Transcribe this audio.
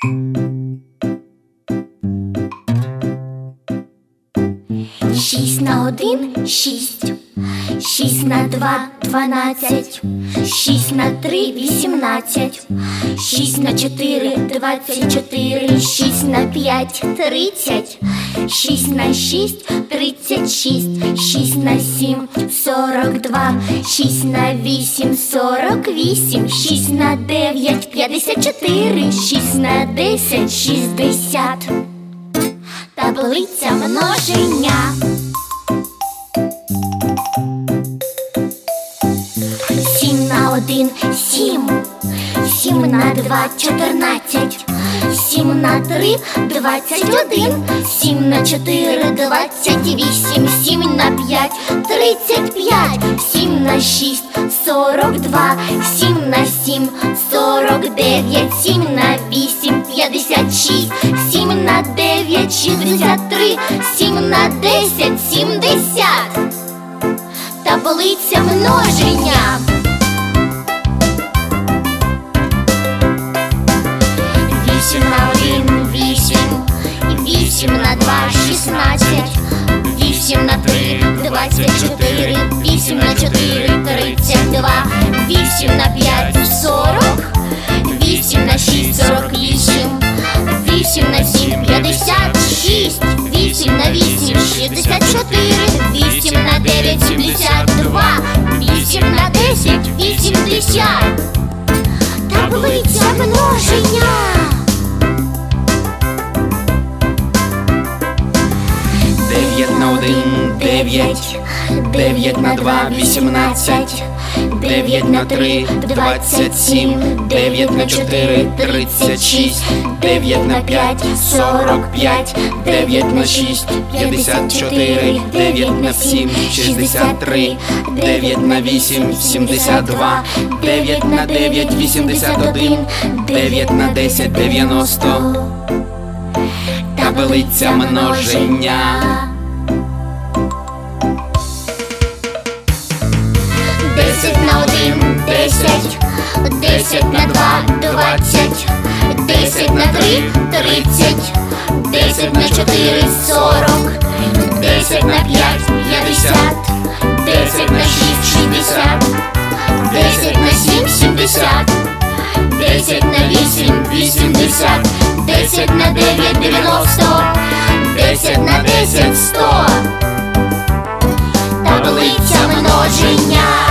6 на 1 – 6, 6 на 2 – 12, 6 на 3 – 18, 6 на 4 – 24, 6 на 5 – 30, 6 на 6 – 36, 6 на 7 – 42, 6 на 8 – 48, 6 на 9 – 54, 6 на 10 – 60. Таблиця множення. 7 на 1 – 7, 7 на 2 – 14, 7 на 3 – 21, 7 на 4 – 28, 7 на 5 – 35, 7 на 6 – 42, 7 на 7 – 49, 7 на 8 – 56, 7 на 9 – 63, 7 на 10 – 70. Таблиця множення. 8 на 1 – 8, 8 на 2 – 16, 8 на 3 – 24, 8 на 4 – 32, 8 на 5 – 40, 8 на 6 – 48, 8 на 7 – 56, 8 на 8 – 64, 8 на 9 – 72, 8 на 10 – 80. Таблиця множення. 9 на 1 – 9, 9 на 2 – 18, 9 на 3 – 27, 9 на 4 – 36, 9 на 5 – 45, 9 на 6 – 54, 9 на 7 – 63, 9 на 8 – 72, 9 на 9 – 81, 9 на 10 – 90. Таблиця множення. 10 на 1 – 10, 10 на 2 – 20, 10 на 3 – 30, 10 на 4 – 40, 10 на 5 – 50, 10 на 6 – 60, 10 на 7 – 70, 10 на 8 – 80, 10 на 9 – 90, 10 на 10 – 100. Таблиця множення.